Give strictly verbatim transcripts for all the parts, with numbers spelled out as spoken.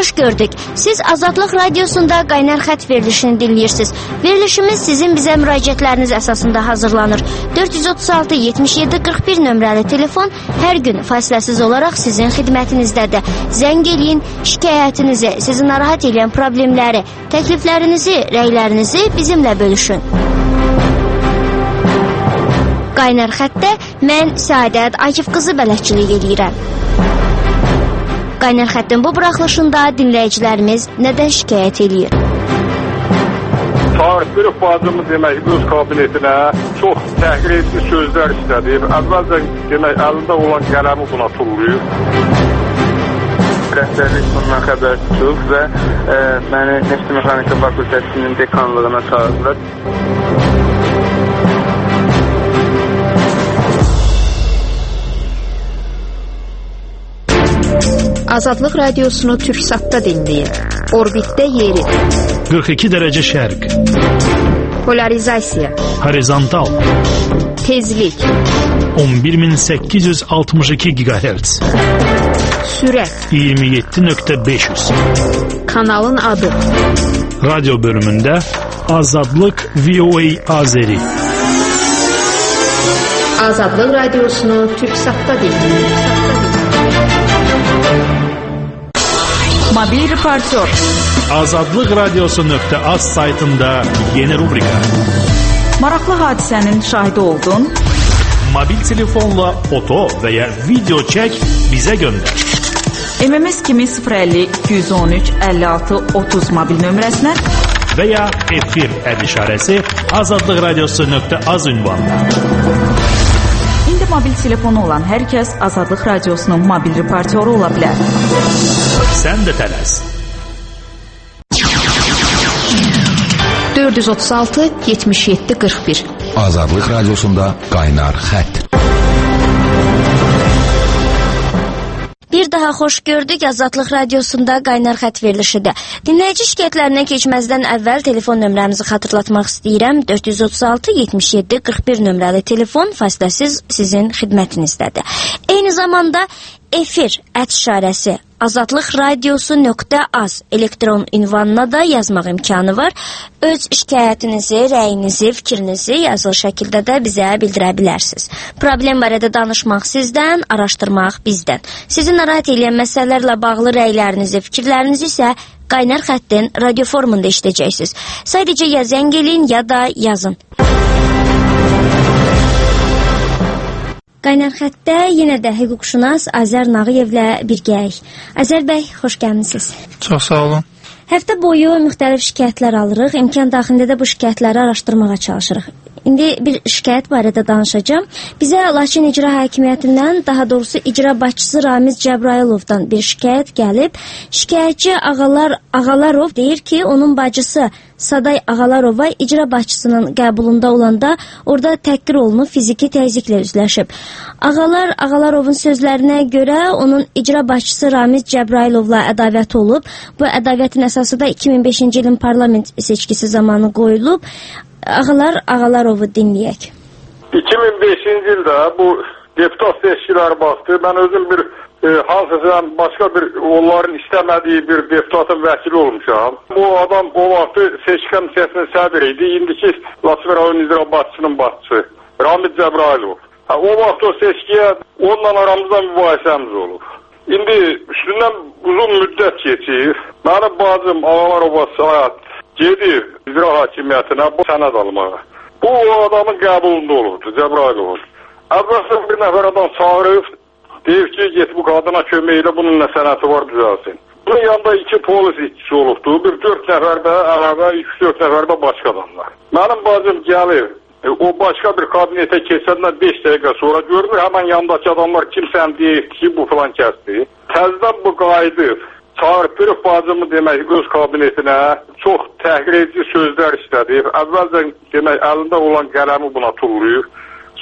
xoş gördük. Siz Azadlıq Radiosunda Qaynar Xət verilişini dinləyirsiniz. Verilişimiz sizin bizə müraciətləriniz əsasında hazırlanır. dörd yüz otuz altı yetmiş yeddi qırx bir nömrəli telefon hər gün fasiləsiz olaraq sizin xidmətinizdədir. Zəng eləyin, şikayətinizi, sizi narahat edən problemləri, təkliflərinizi, rəylərinizi bizimlə bölüşün. Qaynar Xətdə mən Səadət Akif qızı bələdçilik edirəm. Qaynar Xəttin bu buraxılışında dinləyicilərimiz nədən şikayət edir? Tarif bir bacımı demək öz kabinetinə çox təhqir edici sözlər istədi. Əvvəlcə demək əlində olan qələmi buna tullayır. Rəhbərlik bundan xəbər tutub və e, məni Neft Mexanika Fakültəsinin dekanlığına çağırdılar. Azadlıq Radiosunu Türksatda dinləyin. Orbitdə yeri. qırx iki dərəcə şərq. Polarizasiya. Horizontal. Tezlik. on bir min səkkiz yüz altmış iki gigahertz. Sürət. iyirmi yeddi nöqtə beş yüz. Kanalın adı. Radyo bölümündə Azadlıq V O A Azeri. Azadlıq Radiosunu Türksatda dinləyin. Mobil reportör. Azadlıq Radiosu nöqtə az saytında yeni rubrika. Maraqlı hadisənin şahidi oldun. Mobil telefonla foto və ya video çək bizə göndər. M M S kimi sıfır əlli iki yüz on üç əlli altı otuz mobil nömrəsinə və ya efir əd işarəsi Azadlıq Radiosu nöqtə az ünvanına. İndi mobil telefonu olan hər kəs Azadlıq Radiosunun mobil reportörü ola bilər. Sən də tələs. dörd yüz otuz altı yetmiş yeddi qırx bir. Azadlıq Radiosunda Qaynar Xət. Bir daha xoş gördük. Azadlıq Radiosunda Qaynar Xət verilişidir. Dinləyici şikayətlərindən keçməzdən əvvəl telefon nömrəmizi xatırlatmaq istəyirəm. dörd yüz otuz altı yetmiş yeddi qırx bir nömrəli telefon fasiləsiz sizin xidmətinizdədir. Eyni zamanda efir ət işarəsi Azadlıq Radiosu nöqtə az elektron ünvanına da yazmaq imkanı var. Öz şikayətinizi, rəyinizi, fikrinizi yazılı şəkildə də bizə bildirə bilərsiniz. Problem barədə danışmaq sizdən, araşdırmaq bizdən. Sizi narahat edən məsələlərlə bağlı rəylərinizi, fikirlərinizi isə Qaynar Xəttin radio formunda işləyəcəksiniz. Sadəcə ya zəng eləyin, ya da yazın. Qaynar Xətdə yenə də hüquqşünas Azər Nağıyevlə birgəyik. Azər bəy, xoş gəlmisiniz. Çox sağ olun. Həftə boyu müxtəlif şikayətlər alırıq. İmkan daxilində də bu şikayətləri araşdırmağa çalışırıq. İndi bir şikayət barədə danışacağım. Bizə Laçın İcra Hakimiyyətindən, daha doğrusu icra başçısı Ramiz Cəbrayılovdan bir şikayət gəlib. Şikayətçi Ağalar Ağalarov deyir ki, onun bacısı Saday Ağalarova icra başçısının qəbulunda olanda orada təhqir olunub, fiziki təzyiqlə üzləşib. Ağalar Ağalarovun sözlərinə görə onun icra başçısı Ramiz Cəbrayılovla ədavəti olub. Bu ədavətin əsası da iki min beşinci ilin parlament seçkisi zamanı qoyulub. Ağalar Ağalarovu dinləyək. iki min beşinci ildə bu deputat seçkiləri baxdı. Mən özüm bir e, hansısa başqa bir onların istəmədiyi bir deputatın vəkili olmuşam. Bu adam o vaxtı seçki komissiyasının sədri idi. İndiki Laçın rayon icra başçısının başçısı Ramiz Cəbrayılov. Ha, o vaxt o seçkiyə onunla aramızda mübahisəmiz olub. İndi üstündən uzun müddət keçir. Mənim bacım Ağalarova Sayat gedir icra hakimiyyətinə bu sənəd almağa. Bu o adamın qəbulunda olubdu, Cəbrayılov. Əvvəlcə bir nəfər adam çağırıb, deyir ki, get bu qadına kömək elə, bunun nə sənəti var düzəlsin. Bunun yanında iki polis işçisi olubdu, bir dörd nəfər də əlavə, üç dörd nəfər də başqa adamlar. Mənim bacım gəlir, e, o başqa bir kabinetə keçəndən beş dəqiqə sonra görmür, həmən yanındakı adamlar kimsən deyir ki, bu filan kəsdir. Təzdən bu qayıdır. Çağırtırıq bacımı demək öz kabinetinə çox təhqir edici sözlər istədi. Əvvəlcə demək əlində olan qələmi buna tullayır.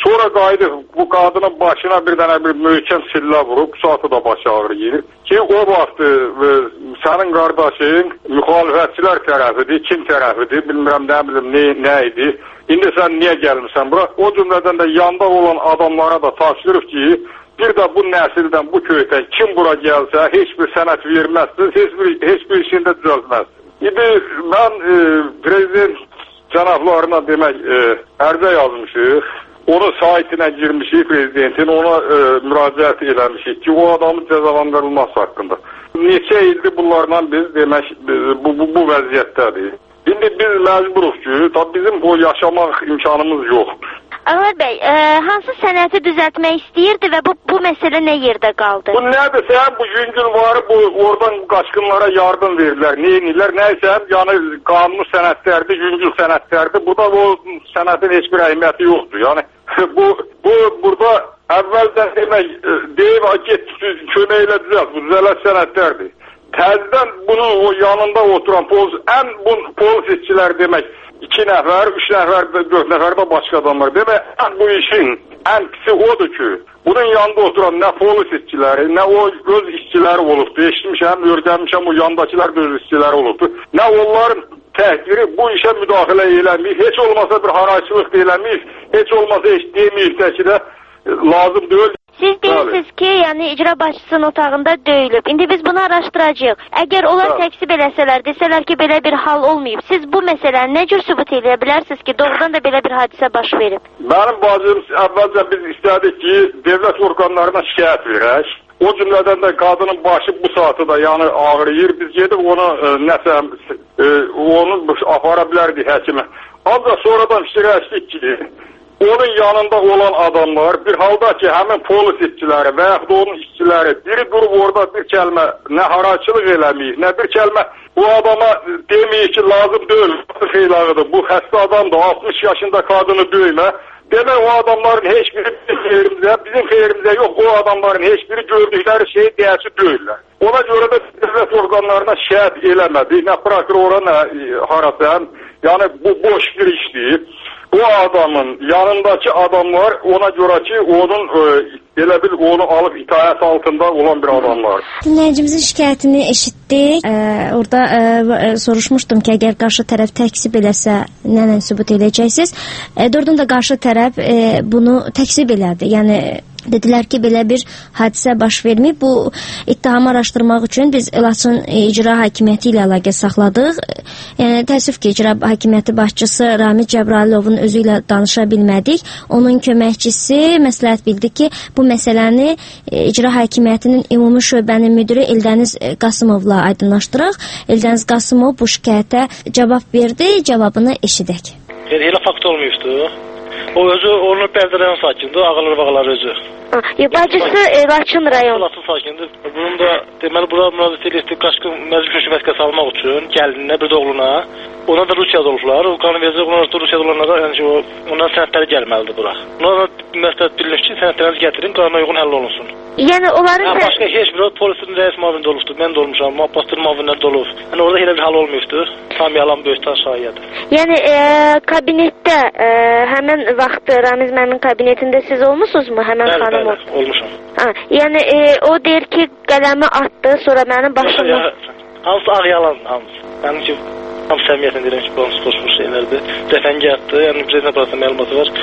Sonra qayıdıb bu qadının başına bir dənə bir möhkəm sillə vurub, bu saatı da başı ağrıyır. Ki o vaxt e, sənin qardaşın müxalifətçilər tərəfidir, kim tərəfidir, bilmirəm nə bilim nə, nə idi. İndi sən niyə gəlmirsən bura? O cümlədən də yanda olan adamlara da tapşırıb ki, bir də bu nəsildən, bu köydən kim bura gəlsə heç bir sənət verməzsiniz, heç bir, heç bir işində düzəltməzsiniz. İndi mən e, prezident cənablarına demək e, ərizə yazmışıq. Onun saytına girmişik prezidentin, ona e, müraciət eləmişik ki, o adamın cəzalandırılması haqqında. Neçə ildir bunlarla biz demək bu, bu, bu vəziyyətdədir. İndi biz məcburuq ki, tabi bizim o yaşamaq imkanımız yoxdur. Ağlar bəy, e, hansı sənəti düzəltmək istəyirdi və bu, bu məsələ nə yerdə qaldı? Bu nədir? Sən bu yüngül varı bu, oradan qaçqınlara yardım verirlər, neyinirlər, nəysə, yəni qanunu sənətlərdir, yüngül sənətlərdir. Burada o sənətin heç bir əhəmiyyəti yoxdur. Yəni bu, bu burada əvvəldən demək, deyib, get köməklə düzəlt, bu düzələt sənətlərdir. Təzdən bunun o yanında oturan polis, ən bu polis işçiləri demək, iki nəfər, üç nəfər, dörd nəfər də başqa adamlar. Demək, ən bu işin ən pisi odur ki, bunun yanında oturan nə polis işçiləri, nə o öz işçiləri olubdur. Eşitmişəm, öyrənmişəm, o yandakılar da öz işçiləri olubdur. Nə onların təhqiri bu işə müdaxilə eləməyib, heç olmasa bir haraçılıq da eləməyib, heç olmasa heç deməyib də ki də lazım deyil. Siz deyirsiniz ki, yəni icra başçısının otağında döyülüb. İndi biz bunu araşdıracağıq. Əgər onlar təksib eləsələr, desələr ki, belə bir hal olmayıb, siz bu məsələni nə cür sübut eləyə bilərsiniz ki, doğrudan da belə bir hadisə baş verib? Mənim bacım, əvvəlcə biz istədik ki, devlət orqanlarına şikayət verək. O cümlədən də qadının başı bu saatı da yəni ağrıyır. Biz gedib onu e, nəsə, e, onu apara bilərdik həkimə. Ancaq sonradan fikirləşdik ki, onun yanında olan adamlar bir halda ki, həmin polis işçiləri və yaxud da onun işçiləri biri durub orada bir kəlmə nə haraçılıq eləməyir, nə bir kəlmə bu adama deməyir ki, lazım deyil, xeylağıdır, bu xəstə adamdır, altmış yaşında qadını döymə. Demək, o adamların heç biri bizim xeyrimizə, bizim xeyrimizə yox, o adamların heç biri gördükləri şeyi deyəsi döyürlər. Ona görə də devlət orqanlarına şikayət eləmədik, nə prokurora, nə harasa, yəni bu boş bir işdir. Bu adamın yanındakı adamlar ona görə ki, onun e, elə bil onu alıb itayət altında olan bir adamlar. Dinləyicimizin şikayətini eşitdik. Ee, orada e, soruşmuşdum ki, əgər qarşı tərəf təksib eləsə, nə-nə sübut edəcəksiniz? E, Doğrudan da qarşı tərəf e, bunu təksib elədi. Yəni dedilər ki, belə bir hadisə baş verməyib. Bu ittihamı araşdırmaq üçün biz Laçın icra hakimiyyəti ilə əlaqə saxladıq. Yəni təəssüf ki, icra hakimiyyəti başçısı Ramil Cəbralovun özü ilə danışa bilmədik. Onun köməkçisi məsləhət bildi ki, bu məsələni icra hakimiyyətinin ümumi şöbənin müdiri Eldəniz Qasımovla aydınlaşdıraq. Eldəniz Qasımov bu şikayətə cavab verdi, cavabını eşidək. Yəni elə fakt olmuşdu. O özü onun Bərdə rayon sakinidir, ağalar bağlar özü. Ha, bacısı e, Laçın rayon. Laçın sakindir. Bunun da deməli bura müraciət etdik qaçqın məcbur köçkü vəsiqəsi almaq üçün gəlinə, bir də oğluna. Ona da Rusiyada olublar. O qanun verəcək, onlar da Rusiyada olanlara, yəni ki, o, onların sənədləri gəlməlidir bura. Onlara məsləhət bilinir ki, sənədlərinizi gətirin, qanuna uyğun həll olunsun. Yəni onların... Yəni, başqa heç bir polisin rəis müavini də olubdur, mən də olmuşam, Abbasdır müavinlər də olub. Yəni orada elə bir hal olmayıbdır. Tam yalan böyükdən şahiyədir. Yəni e, kabinetdə e, həmən vaxt Ramiz məmin kabinetində siz olmusunuzmu? Həmən bəli, xanım bəli, olmuşam. Ha, yəni e, o deyir ki, qələmi atdı, sonra mənim başımda... Hamısı ağ yalan, hamısı. Mənim ki, hamısı səmiyyətlə deyirəm ki, bu hamısı boş-boş şeylərdir. Cəfəngi atdı, yəni prezident barəsində məlumatı var.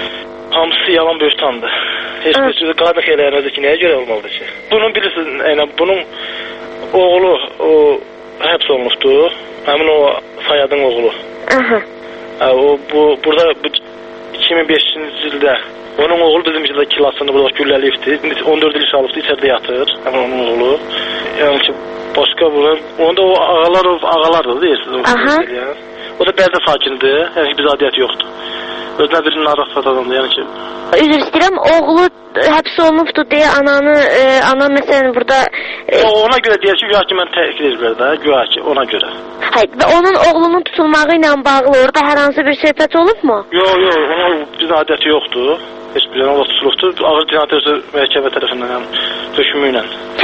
Hamısı yalan böyüktandır. Heç bir sözü qadıq eləyənədir ki, nəyə görə olmalıdır ki? Bunun bilirsiniz, yəni, bunun oğlu o, həbs olunubdur. Həmin o Sayadın oğlu. Aha. O, bu, burada bu, iki min beşinci ildə onun oğlu bizim ildə kilasını burada gülləliyibdir. on dörd il iş alıbdır, içəridə yatır. Həmin onun oğlu. Yəni ki, başqa bunun, onda o ağalar, ağalardır, deyirsiniz. Aha. O da Bərdə sakindir, yəni ki, biz adiyyəti yoxdur. Özünə birinin arası adamdır, yəni ki. Üzr istəyirəm, oğlu həbs olunubdur deyə ananı, e, ana məsələn burada... E, o, ona görə deyək ki, güya ki, mən təhqir edirlər də, güya ki, ona görə. Hayır, və onun oğlunun tutulmağı ilə bağlı orada hər hansı bir söhbət olubmu? Yox, yox, onun bizim adiyyəti yoxdur. Heç bir yana tutulubdur. Ağır cinayət özü məhkəmə tərəfindən, yəni, hökmü ilə.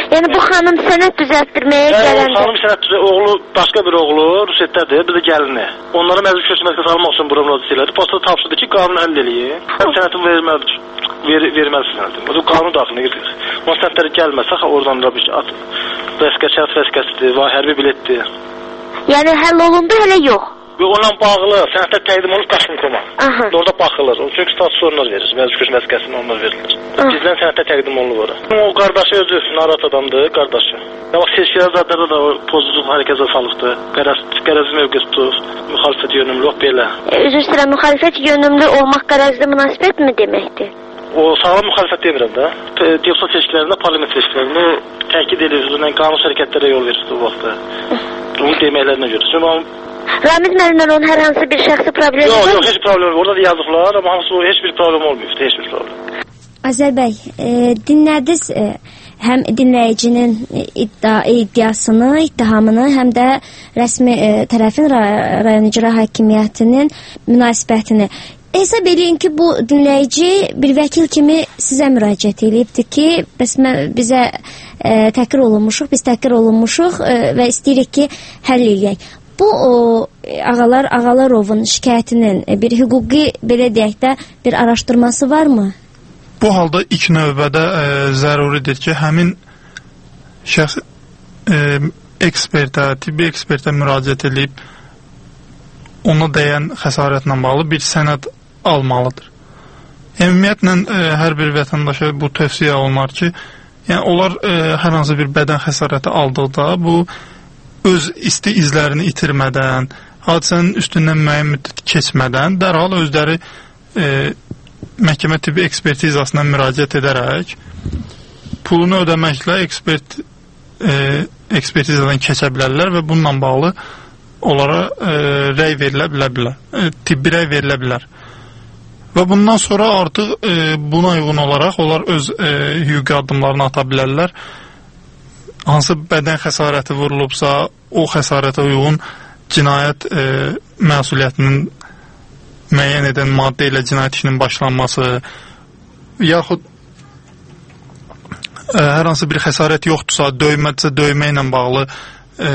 Yəni bu xanım sənət düzəltdirməyə gələndə. Xanım sənət düzəltdirməyə, oğlu, başqa bir oğlu Rusiyyətdədir, bir də gəlini. Onlara məcbur köçkü məskəsi almaq üçün bura müraciət elədi. Posta tapşırdı ki, qanunu həll eləyin. Sənətin verməlidir. Ver, verməlisin sənətin. Bu qanun daxilində gedir. O sənətləri gəlməsə, oradan da bir şey at. Vəsqəçət vəsqəsidir, var hərbi biletdir. Yəni həll olundu, hələ yox. Və onunla bağlı sənətlər təqdim olub qaçınqoma. Orada baxılır. Çünki status onlar verir. Məcbur köçkü məskəsini onlar verilir. Bizdən sənətlər təqdim olunub ora. O qardaşı özü narahat adamdır, qardaşı. Ya bax, seçkilər zadlarda da o pozucuq hərəkət salıqdır. Qərəz, qərəz mövqe tutur. Müxalifət yönümlü, yox belə. Üzr istəyirəm, müxalifət yönümlü olmaq qərəzli münasibət mi deməkdir? O sağlam müxalifət demirəm də. Deputat seçkilərində, parlament seçkilərində təkid edir, üzrlə qanun hərəkətlərə yol verir bu vaxtda. Bunu deməklərinə görə. Ramiz müəllimlər onun hər hansı bir şəxsi problemi yox, yox, heç problem yok. Orada da yazıqlar, amma hamısı heç bir problem olmuyor. Heç bir problem. Azər bəy, e, dinlədiniz e, həm dinləyicinin iddia, iddiasını, ittihamını, həm də rəsmi e, tərəfin rayon icra hakimiyyətinin münasibətini. Hesab eləyin ki, bu dinləyici bir vəkil kimi sizə müraciət edibdir ki, bəs mən, bizə e, təhqir olunmuşuq, biz təhqir olunmuşuq e, və istəyirik ki, həll eləyək. Bu o, ağalar Ağalarovun şikayətinin bir hüquqi, belə deyək də, bir araşdırması varmı? Bu halda ilk növbədə e, zəruridir ki, həmin şəxs e, ekspertə, tibbi ekspertə müraciət edib ona dəyən xəsarətlə bağlı bir sənəd almalıdır. Yəni, ümumiyyətlə, e, hər bir vətəndaşa bu tövsiyə olunar ki, yəni, onlar e, hər hansı bir bədən xəsarəti aldıqda bu öz isti izlərini itirmədən, hadisənin üstündən müəyyən müddət keçmədən dərhal özləri e, məhkəmə tibbi ekspertizasına müraciət edərək pulunu ödəməklə ekspert e, ekspertizadan keçə bilərlər və bununla bağlı onlara e, rəy verilə bilər, e, tibbi rəy verilə bilər. Və bundan sonra artıq e, buna uyğun olaraq onlar öz e, hüquqi addımlarını ata bilərlər. Hansı bədən xəsarəti vurulubsa, o xəsarətə uyğun cinayət e, məsuliyyətinin müəyyən edən maddə ilə cinayət işinin başlanması, yaxud e, hər hansı bir xəsarət yoxdursa, döymədirsə, döymə ilə bağlı e,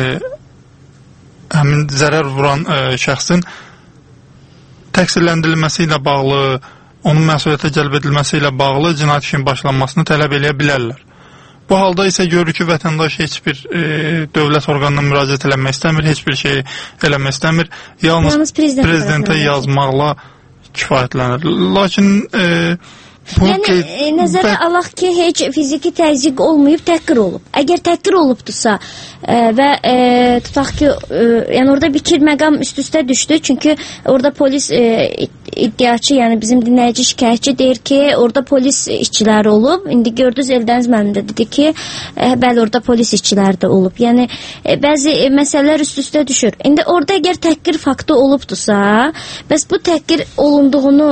həmin zərər vuran e, şəxsin təqsirləndirilməsi ilə bağlı, onun məsuliyyətə cəlb edilməsi ilə bağlı cinayət işinin başlanmasını tələb eləyə bilərlər. Bu halda isə görür ki, vətəndaş heç bir e, dövlət orqanına müraciət eləmək istəmir, heç bir şey eləmək istəmir. Yalnız, Yalnız prezident prezidentə yazmaqla kifayətlənir. Lakin e, yəni, qeyd, e, nəzərə bə... alaq ki, heç fiziki təzyiq olmayıb, təhqir olub. Əgər təhqir olubdursa e, və e, tutaq ki, e, yəni orada bir iki məqam üst-üstə düşdü. Çünki orada polis e, iddiaçı, yəni bizim dinləyici şikayətçi deyir ki, orada polis işçiləri olub. İndi gördünüz, Eldəniz müəllim də dedi ki, e, bəli, orada polis işçiləri də olub. Yəni e, bəzi e, məsələlər üst-üstə düşür. İndi orada əgər təhqir faktı olubdursa, bəs bu təhqir olunduğunu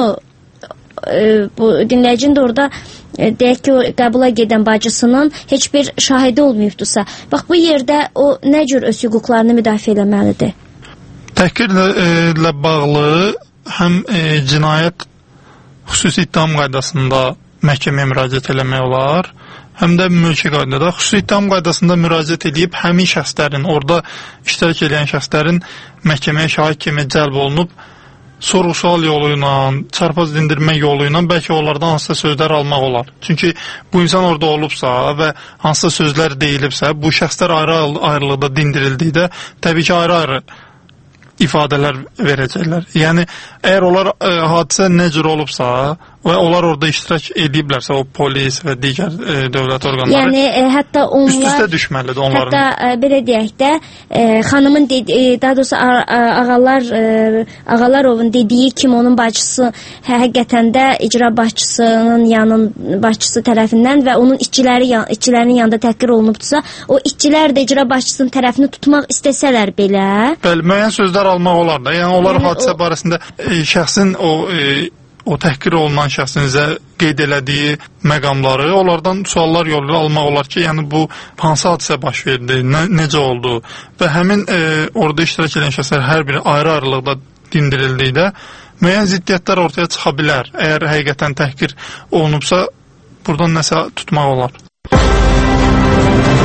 bu dinləyicinin də orada e, deyək ki, o qəbula gedən bacısının heç bir şahidi olmayıbdursa, bax bu yerdə o nə cür öz hüquqlarını müdafiə eləməlidir? Təhqirlə e, bağlı həm e, cinayət xüsusi ittiham qaydasında məhkəməyə müraciət eləmək olar, həm də mülki qaydada. Xüsusi ittiham qaydasında müraciət edib həmin şəxslərin, orada iştirak edən şəxslərin məhkəməyə şahid kimi cəlb olunub sorğu-sual yolu ilə, çarpaz dindirmə yolu ilə bəlkə onlardan hansısa sözlər almaq olar. Çünki bu insan orada olubsa və hansısa sözlər deyilibsə, bu şəxslər ayrı-ayrılıqda dindirildikdə təbii ki, ayrı-ayrı ifadələr verəcəklər. Yəni, əgər onlar ə, hadisə nə cür olubsa və onlar orada iştirak ediblərsə, o polis və digər ə, dövlət orqanları, yəni, ə, hətta onlar üst-üstə düşməlidir onların. Hətta ə, belə deyək də, ə, xanımın dedi, daha doğrusu ağalar, ə, Ağalarovun dediyi kimi onun bacısı həqiqətən də icra başçısının yanın başçısı tərəfindən və onun işçiləri işçilərinin yanında təhqir olunubdursa, o işçilər də icra başçısının tərəfini tutmaq istəsələr belə. Bəli, müəyyən sözlər almaq olar da. Yəni, onlar yəni, hadisə o... barəsində e, şəxsin o e, o təhqir olunan şəxsin qeyd elədiyi məqamları, onlardan suallar yolu almaq olar ki, yəni bu hansı hadisə baş verdi, nə, necə oldu və həmin e, orada iştirak edən şəxslər hər biri ayrı-ayrılıqda dindirildikdə müəyyən ziddiyyətlər ortaya çıxa bilər. Əgər həqiqətən təhqir olunubsa, buradan nəsə tutmaq olar.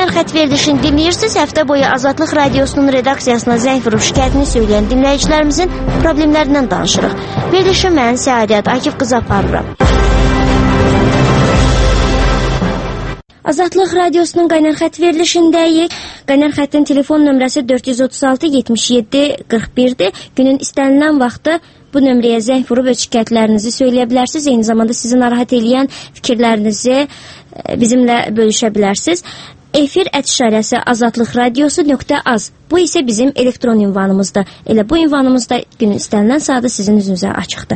Qaynar xətt verilişini dinləyirsiniz. Həftə boyu Azadlıq Radiosunun redaksiyasına zəng vurub şikayətini söyləyən dinləyicilərimizin problemlərindən danışırıq. Verilişi mən Səadət Akif qız aparıram. Azadlıq Radiosunun Qaynar xətt verilişindəyik. Qaynar xəttin telefon nömrəsi dörd yüz otuz altı yetmiş yeddi qırx birdir. Günün istənilən vaxtı bu nömrəyə zəng vurub öz şikayətlərinizi söyləyə bilərsiniz. Eyni zamanda sizi narahat edən fikirlərinizi bizimlə bölüşə bilərsiniz. Efir @şarəsi azadlıq radiosu nöqtə az. Bu isə bizim elektron ünvanımızdır. Elə bu ünvanımızda günün istənilən saatı sizin üzünüzə açıqdır.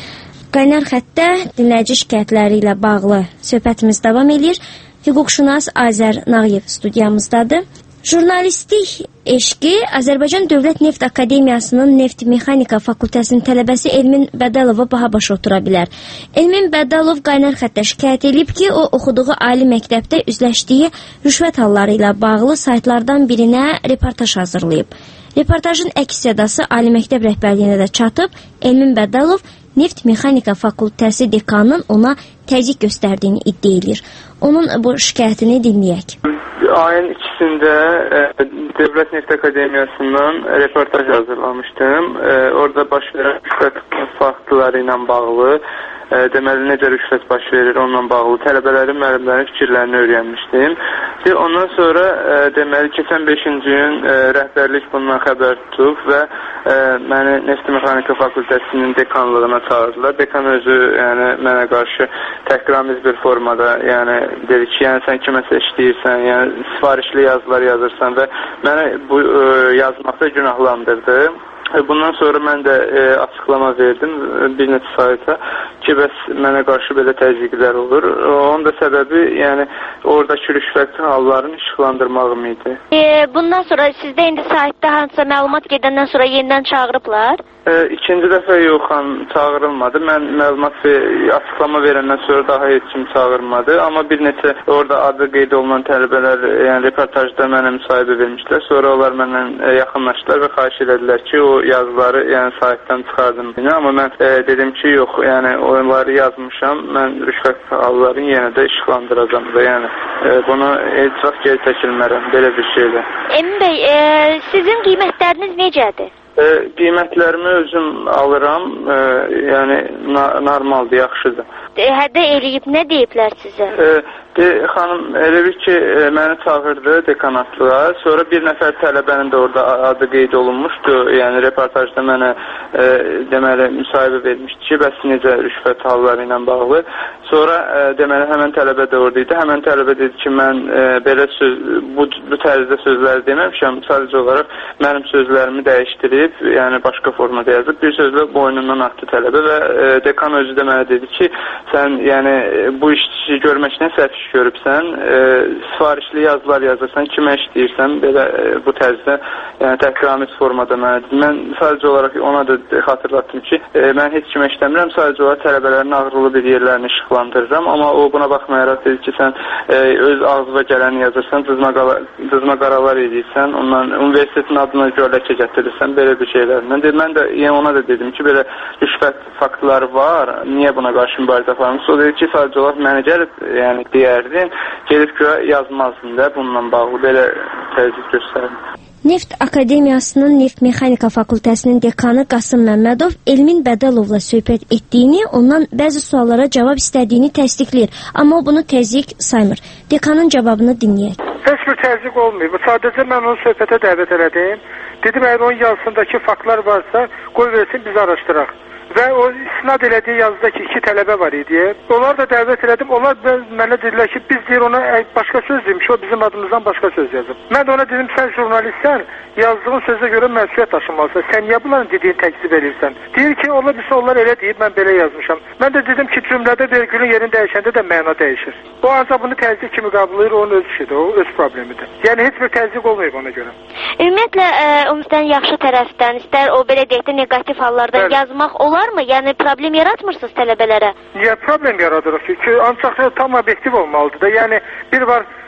Qaynar xəttdə dinləyici şikayətləri ilə bağlı söhbətimiz davam edir. Hüquqşünas Azər Nağıyev studiyamızdadır. Jurnalistik eşqi Azərbaycan Dövlət Neft Akademiyasının Neft Mexanika Fakültəsinin tələbəsi Elmin Bədəlova baha başa otura bilər. Elmin Bədəlov Qaynar xəttə şikayət edib ki, o oxuduğu ali məktəbdə üzləşdiyi rüşvət halları ilə bağlı saytlardan birinə reportaj hazırlayıb. Reportajın əks sədası ali məktəb rəhbərliyinə də çatıb. Elmin Bədəlov Neft Mexanika Fakültəsi dekanının ona təzyiq göstərdiyini iddia edir. Onun bu şikayətini dinləyək. Ayın ikisində e, Dövlət Neft Akademiyasından reportaj hazırlamışdım. E, orada baş verən rüşvət faktları ilə bağlı, e, deməli necə rüşvət baş verir onunla bağlı tələbələrin, müəllimlərin fikirlərini öyrənmişdim. Və ondan sonra e, deməli keçən beşinci gün e, rəhbərlik bundan xəbər tutub və e, məni Neft Mexanika Fakültəsinin dekanlığına çağırdılar. Dekan özü yəni mənə qarşı təhqiramiz bir formada, yəni dedi ki, yəni sən kiməsə işləyirsən, yəni sifarişli yazılar yazırsan və məni bu e, yazmaqda günahlandırdı. Bundan sonra mən də e, açıqlama verdim bir neçə sayta ki, bəs mənə qarşı belə təzyiqlər olur. Onun da səbəbi yəni oradakı rüşvət hallarını işıqlandırmağım idi. E, bundan sonra sizdə indi saytda hansısa məlumat gedəndən sonra yenidən çağırıblar? E, ikinci dəfə yox, xanım, çağırılmadı. Mən məlumat və açıqlama verəndən sonra daha heç kim çağırmadı. Amma bir neçə orada adı qeyd olunan tələbələr yəni reportajda mənə müsahibə vermişlər. Sonra onlar mənlə e, yaxınlaşdılar və xahiş elədilər ki, o yazıları yəni saytdan çıxardım. Amma mən e, dedim ki, yox, yəni onları yazmışam. Mən rüşvət hallarını yenə də işıqlandıracağım da. Yəni e, bunu heç vaxt geri çəkilmərəm belə bir şeylə. Emin bəy, e, sizin qiymətləriniz necədir? E, qiymətlərimi özüm alıram, e, yəni na normaldır, yaxşıdır. E, hədə eləyib, nə deyiblər sizə? E, de, xanım, elə bir ki, e, məni çağırdı dekanatlığa, sonra bir nəfər tələbənin də orada adı qeyd olunmuşdu, yəni reportajda mənə e, deməli müsahibə vermişdi ki, bəs necə rüşvət halları ilə bağlı. Sonra e, deməli həmən tələbə də orada idi, həmən tələbə dedi ki, mən e, belə söz, bu, bu tərzdə sözləri deməmişəm, sadəcə olaraq mənim sözlərimi dəyişdirib, yəni başqa formada yazıb, bir sözlə boynundan atdı tələbə və e, dekan özü də mənə dedi ki, sən yəni bu işi görməklə səhv iş görübsən, e, sifarişli yazılar yazırsan, kimə işləyirsən, belə e, bu tərzdə yəni təhqiramiz formada mənə dedi. Mən sadəcə olaraq ona da xatırlatdım ki, e, mən heç kimə işləmirəm, sadəcə olaraq tələbələrin ağrılı bir yerlərini işıqlandırıram, amma o buna baxmayaraq dedi ki, sən e, öz ağzına gələni yazırsan, cızma qaralar edirsən, ondan universitetin adına görə ləkə gətirirsən, belə bir şeylərlə. Mən də yəni ona da dedim ki, belə rüşvət faktları var, niyə buna qarşı mübarizə aparmışsın? O dedi ki, sadəcə olaraq mənə gəlib, yəni deyərdin, gelib ki, yazmazdın da bununla bağlı belə təzyiq göstərin. Neft Akademiyasının Neft Mexanika Fakültəsinin dekanı Qasım Məmmədov Elmin Bədəlovla söhbət etdiyini, ondan bəzi suallara cavab istədiyini təsdiqləyir, amma o bunu təzyiq saymır. Dekanın cavabını dinləyək. Heç bir təzyiq olmayıb. Sadəcə mən onu söhbətə dəvət elədim. Dedim, əgər onun yazısındakı faktlar varsa, qoy versin, biz araşdıraq. Və o istinad elədiyi yazıda ki, iki tələbə var idi. Onlar da dəvət elədim. Onlar da mənə dedilər ki, biz deyir ona başqa söz demiş, o bizim adımızdan başqa söz yazıb. Mən də ona dedim, sən jurnalistsən, yazdığın sözə görə məsuliyyət daşınmalısan. Sən niyə bunların dediyini təkzib edirsən? Deyir ki, onlar bilsə onlar elə deyib, mən belə yazmışam. Mən də dedim ki, cümlədə vergülün yerini dəyişəndə də məna dəyişir. O ancaq bunu təzyiq kimi qablayır, onun öz işidir, o öz problemidir. Yəni heç bir təzyiq olmayıb ona görə. Ümumiyyətlə, ümumiyyətlə yaxşı tərəfdən, istər o belə deyək də negativ hallardan Bəli. yazmaq olarmı? Yəni problem yaratmırsınız tələbələrə? Niyə problem yaradırıq ki? ki ancaq tam obyektiv olmalıdır da. Yəni bir var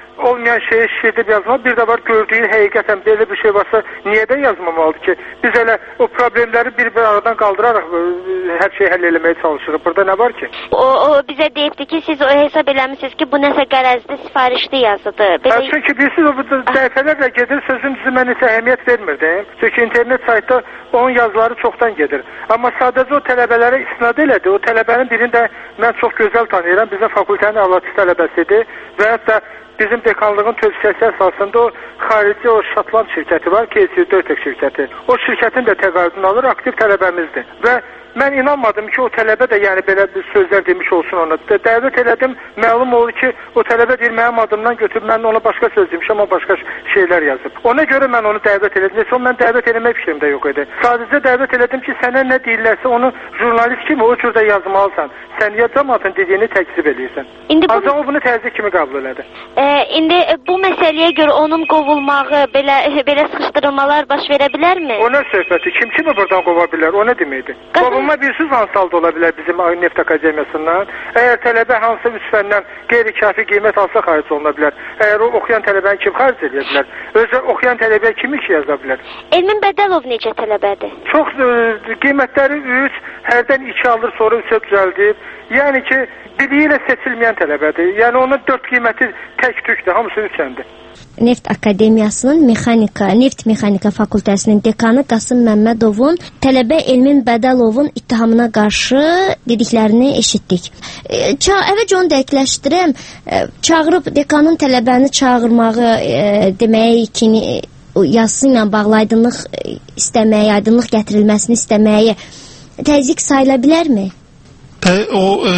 olmayan şeyi şişirdib yazmaq, bir də var gördüyün həqiqətən belə bir şey varsa niyə də yazmamalıdır ki? Biz elə o problemləri bir-bir aradan qaldıraraq hər şeyi həll eləməyə çalışırıq. Burada nə var ki? O, o bizə deyibdi ki, siz o hesab eləmişsiniz ki, bu nəsə qərəzli, sifarişli yazıdır. Belə... Hə, çünki bilirsiniz, o dəfələrlə gedir, sözün düzü mən isə əhəmiyyət vermirdim. Çünki internet saytda onun yazıları çoxdan gedir. Amma sadəcə o tələbələrə istinad elədi. O tələbənin birini də mən çox gözəl tanıyıram. Bizim fakültənin əvlatçı tələbəsidir və hətta bizim dekanlığın tövsiyəsi əsasında o xarici o Şotland şirkəti var, K C dörd şirkəti. O şirkətin də təqaüdünü alır, aktiv tələbəmizdir. Və mən inanmadım ki, o tələbə də yəni belə bir sözlər demiş olsun ona. Dəvət elədim, məlum oldu ki, o tələbə deyir, mənim adımdan götürüb, mən ona başqa söz demişəm, amma başqa şeylər yazıb. Ona görə mən onu dəvət elədim. Nəsə mən dəvət eləmək fikrimdə yox idi. Sadəcə dəvət elədim ki, sənə nə deyirlərsə, onu jurnalist kimi o cürdə yazmalısan. Sən ya cəmaatın dediyini təkzib eləyirsən. Ancaq o bunu təzyiq kimi qəbul elədi. E, indi bu məsələyə görə onun qovulmağı, belə belə sıxışdırmalar baş verə bilərmi? O nə söhbəti? Kim kimi buradan qova bilər? O nə deməkdir? Qovulma bir söz hansı halda ola bilər bizim Neft Akademiyasından? Əgər tələbə hansı üç fəndən qeyri-kafi qiymət alsa xaric oluna bilər. Əgər o oxuyan tələbəni kim xaric edə bilər? Özü oxuyan tələbəyə kim iki yaza bilər? Elmin Bədəlov necə tələbədir? Çox e, qiymətləri üç, hərdən iki alır, sonra üçə düzəldib. Yəni ki, biliyi ilə seçilməyən tələbədir. Yəni onun dörd qiyməti tək tükdür, hamısı üçəndir. Neft Akademiyasının Mexanika, Neft Mexanika Fakültəsinin dekanı Qasım Məmmədovun tələbə Elmin Bədəlovun ittihamına qarşı dediklərini eşitdik. Ça əvvəlcə onu dəqiqləşdirəm. Çağırıb dekanın tələbəni çağırmağı e, deməyi ki, yazısı ilə bağlı aydınlıq istəməyi, aydınlıq gətirilməsini istəməyi təzyiq sayıla bilərmi? Tə, o e,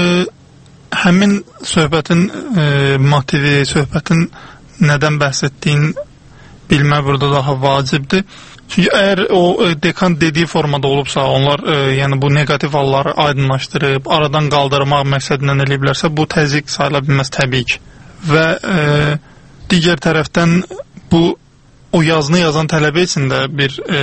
həmin söhbətin e, motivi, söhbətin nədən bəhs etdiyin bilmək burada daha vacibdir. Çünki əgər o dekan dediyi formada olubsa, onlar e, yəni bu negativ halları aydınlaşdırıb, aradan qaldırmaq məqsədindən eləyiblərsə, bu təzyiq sayıla bilməz təbii ki. Və e, digər tərəfdən bu o yazını yazan tələbə üçün də bir e,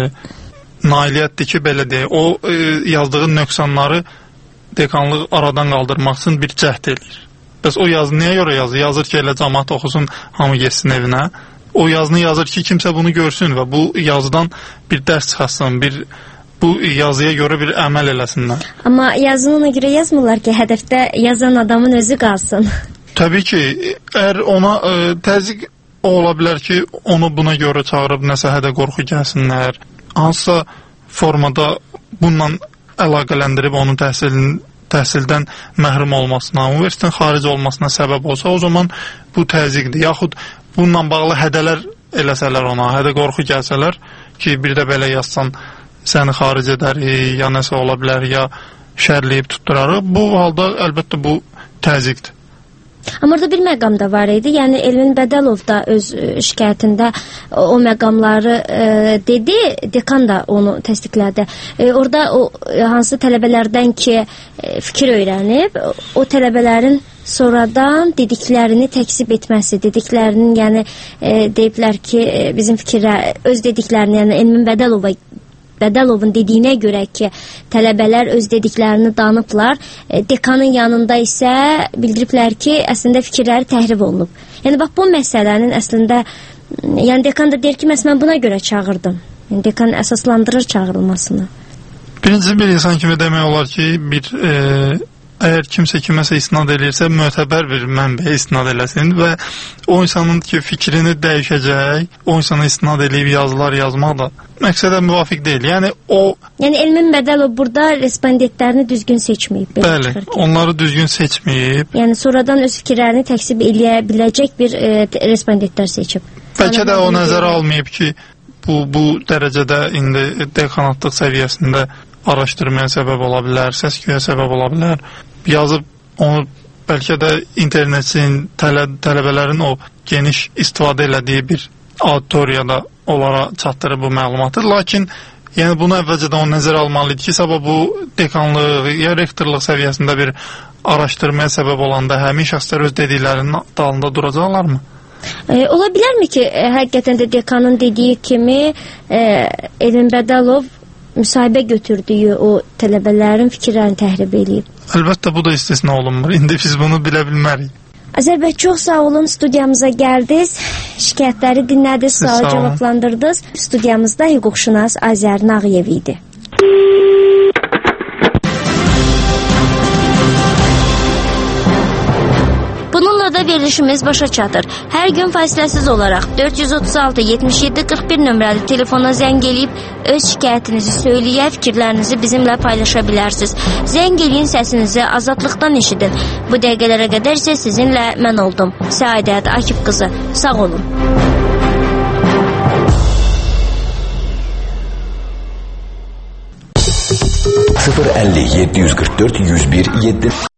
nailiyyətdir ki, belə deyək, o e, yazdığı nöqsanları dekanlıq aradan qaldırmaq üçün bir cəhd eləyir. Bəs o yazı niyə görə yazır? Yazır ki, elə cəmaat oxusun, hamı getsin evinə. O yazını yazır ki, kimsə bunu görsün və bu yazıdan bir dərs çıxasın, bir bu yazıya görə bir əməl eləsinlər. Amma yazını ona görə yazmırlar ki, hədəfdə yazan adamın özü qalsın. Təbii ki, əgər ona e, təzyiq ola bilər ki, onu buna görə çağırıb nəsə hədə qorxu gəlsinlər, hansısa formada bununla əlaqələndirib onun təhsilini təhsildən məhrum olmasına, universitetin xaric olmasına səbəb olsa, o zaman bu təzyiqdir. Yaxud bununla bağlı hədələr eləsələr ona, hədə qorxu gəlsələr ki, bir də belə yazsan səni xaric edərik, ya nəsə ola bilər, ya şərləyib tutturarıq. Bu halda əlbəttə bu təzyiqdir. Amma orada bir məqam da var idi. Yəni Elmin Bədəlov da öz şikayətində o məqamları e, dedi, dekan da onu təsdiqlədi. E, orada o hansı tələbələrdən ki e, fikir öyrənib, o tələbələrin sonradan dediklərini təksib etməsi, dediklərinin yəni e, deyiblər ki, e, bizim fikirlər, öz dediklərini, yəni Elmin Bədəlova Bədəlovun dediyinə görə ki, tələbələr öz dediklərini danıblar, e, dekanın yanında isə bildiriblər ki, əslində fikirləri təhrif olunub. Yəni, bax, bu məsələnin əslində, yəni dekan da deyir ki, məs mən buna görə çağırdım. Yəni, dekan əsaslandırır çağırılmasını. Birincisi, bir insan kimi demək olar ki, bir e, əgər kimsə kiməsə istinad eləyirsə, mötəbər bir mənbəyə istinad eləsin və o insanın ki, fikrini dəyişəcək, o insana istinad eləyib yazılar yazmaq da məqsədə müvafiq deyil. Yəni, o... Yəni, Elmin Bədəlov burada respondentlərini düzgün seçməyib. Bəli, onları düzgün seçməyib. Yəni, sonradan öz fikirlərini təksib eləyə biləcək bir e, respondentlər seçib. Bəlkə də o nəzərə almayıb ki, bu, bu dərəcədə indi dekanatlıq səviyyəsində araşdırmaya səbəb ola bilər, səs-küyə səbəb ola bilər. Yazıb onu bəlkə də internetçinin, tələ, tələbələrin o geniş istifadə elədiyi bir auditoriyada onlara çatdırır bu məlumatı. Lakin yəni bunu əvvəlcədən o nəzərə almalıydı ki, sabah bu dekanlıq, ya rektorluq səviyyəsində bir araşdırmaya səbəb olanda həmin şəxslər öz dediklərinin dalında duracaqlarmı? E, ola bilərmi ki, e, həqiqətən də dekanın dediyi kimi e, Elmin Bədəlov müsahibə götürdüyü o tələbələrin fikirlərini təhrib eləyib? Əlbəttə, bu da istisna olunmur. İndi biz bunu bilə bilmərik. Azər bəy, çox sağ olun, studiyamıza gəldiniz. Şikayətləri dinlədiniz, sual cavablandırdınız. Studiyamızda hüquqşünas Azər Nağıyev idi. Bununla da verilişimiz başa çatır. Hər gün fasiləsiz olaraq dörd yüz otuz altı yetmiş yeddi qırx bir nömrəli telefona zəng eləyib öz şikayətinizi söyləyə, fikirlərinizi bizimlə paylaşa bilərsiniz. Zəng eləyin, səsinizi azadlıqdan eşidin. Bu dəqiqələrə qədər isə sizinlə mən oldum. Səadət Akif qızı. Sağ olun. sıfır əlli yeddi yüz qırx dörd yüz bir yeddi